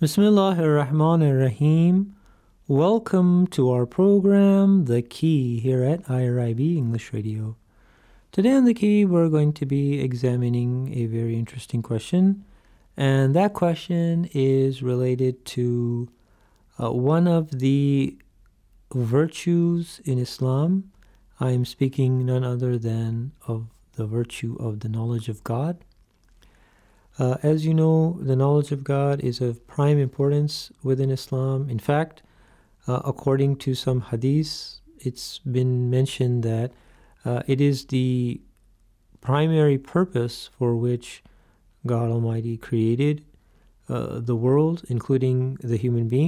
Bismillahir Rahmanir Rahim. Welcome to our program, The Key, here at IRIB English Radio. Today on The Key, we're going to be examining a very interesting question, and that question is related to one of the virtues in Islam. I am speaking none other than of the virtue of the knowledge of God. As you know, the knowledge of God is of prime importance within Islam. In fact, according to some hadiths, it's been mentioned that it is the primary purpose for which God Almighty created the world, including the human being.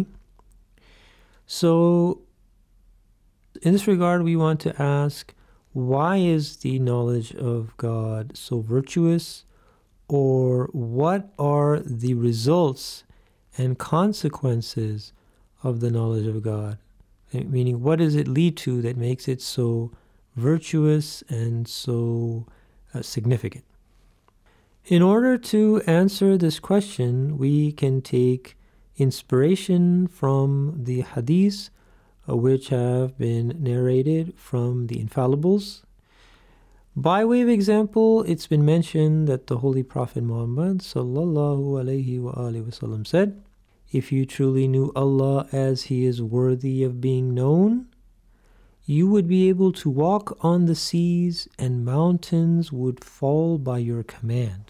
So, in this regard, we want to ask, why is the knowledge of God so virtuous? Or what are the results and consequences of the knowledge of God? Meaning, what does it lead to that makes it so virtuous and so significant? In order to answer this question, we can take inspiration from the hadiths which have been narrated from the infallibles. By way of example, it's been mentioned that the Holy Prophet Muhammad sallallahu alaihi wasallam said, "If you truly knew Allah as He is worthy of being known, you would be able to walk on the seas and mountains would fall by your command."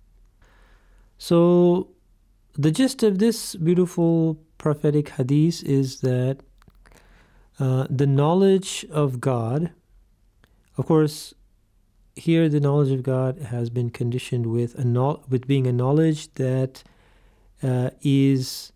So, the gist of this beautiful prophetic hadith is that the knowledge of God, of course, here the knowledge of God has been conditioned with being a knowledge that is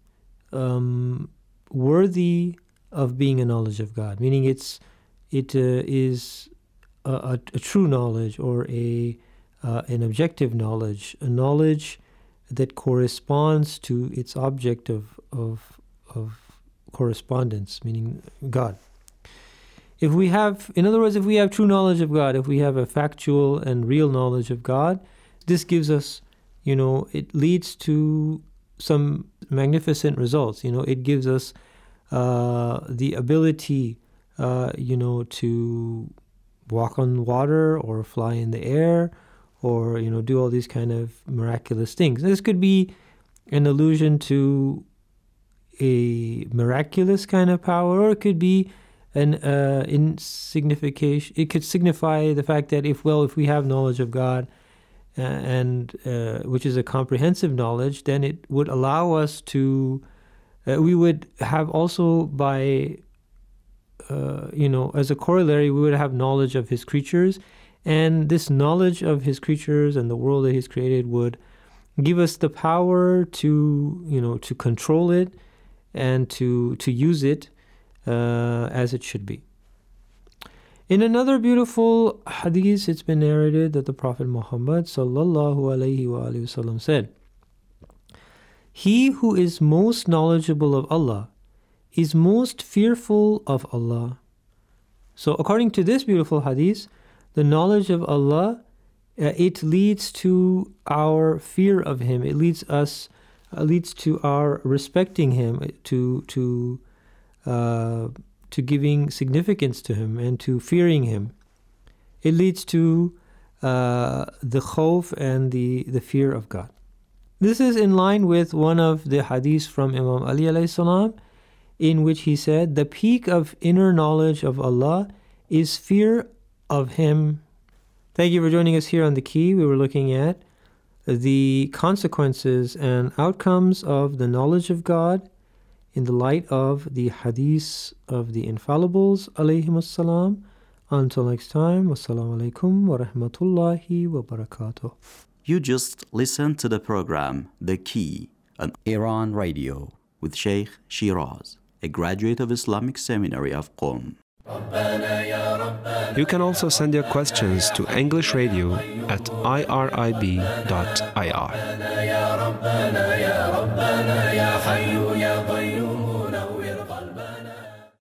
worthy of being a knowledge of God, meaning it is a true knowledge or an objective knowledge, a knowledge that corresponds to its object of correspondence, meaning God. If we have true knowledge of God, if we have a factual and real knowledge of God, this gives us, it leads to some magnificent results. It gives us the ability, to walk on water or fly in the air or, do all these kind of miraculous things. This could be an allusion to a miraculous kind of power, or it could be insignification. It could signify the fact that if we have knowledge of God, and which is a comprehensive knowledge, then it would allow us to. We would have also by, as a corollary, we would have knowledge of His creatures, and this knowledge of His creatures and the world that He's created would give us the power to, to control it and to use it as it should be. In another beautiful hadith, it's been narrated that the Prophet Muhammad sallallahu alaihi wasallam said, "He who is most knowledgeable of Allah is most fearful of Allah." So according to this beautiful hadith, the knowledge of Allah, it leads to our fear of Him. It leads to our respecting Him, to giving significance to Him and to fearing Him. It leads to the khawf and the fear of God. This is in line with one of the hadiths from Imam Ali alayhi salam, in which he said, "The peak of inner knowledge of Allah is fear of Him." Thank you for joining us here on The Key. We were looking at the consequences and outcomes of the knowledge of God in the light of the hadiths of the infallibles, alayhimus salam. Until next time, wassalamu alaikum wa rahmatullahi wa barakatuh. You just listened to the program The Key on Iran Radio with Sheikh Shiraz, a graduate of Islamic Seminary of Qom. You can also send your questions to English Radio at irib.ir.